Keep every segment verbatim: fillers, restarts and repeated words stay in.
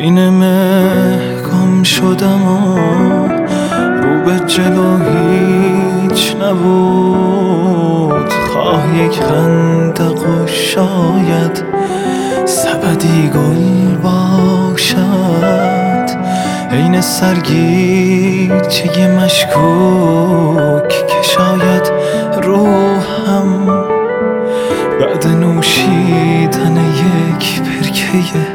بین مه گم شدم و رو به جلو هیچ نبود، خواه یک خندق و شاید سبدی گل باشد، عین سرگیچه مشکوک که شاید روحم بعد نوشیدن یک برکه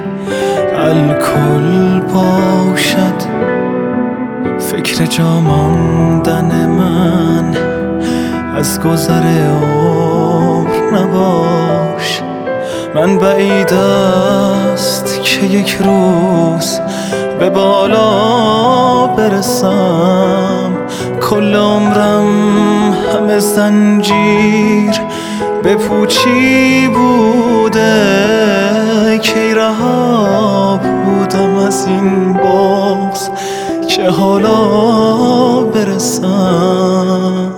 الکل باشد. فکر جا ماندن من از گذر عمر نباش، من بعید است که یک روز به بالا برسم، کل عمرم همه زنجیر به پوچی بوده، کی رها بودم از این بغض که حالا برسم.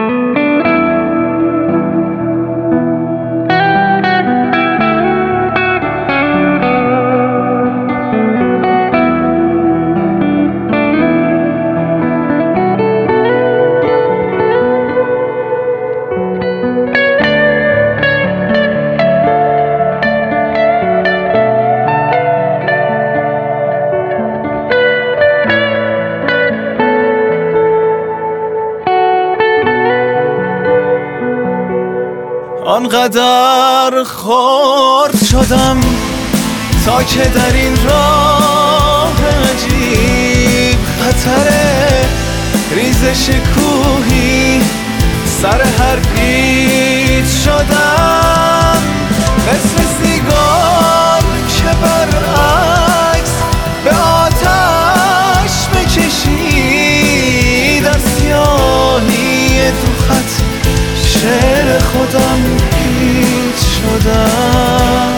آنقدر خرد شدم تا که در این راه عجیب خطر ریزش کوهی سر هر پیچ شدم، مثل سیگار که برعکس به آتش بکشید، از سیاهی تو خط شعر خودم هیچ شدم.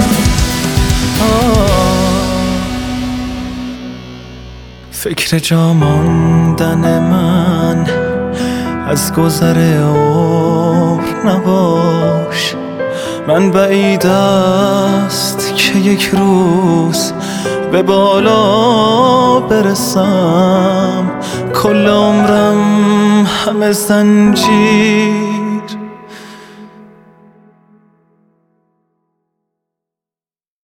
فکر جا ماندن من از گذر عمر نباش، من بعید است که یک روز به بالا برسم، کل عمرم همه زنجیر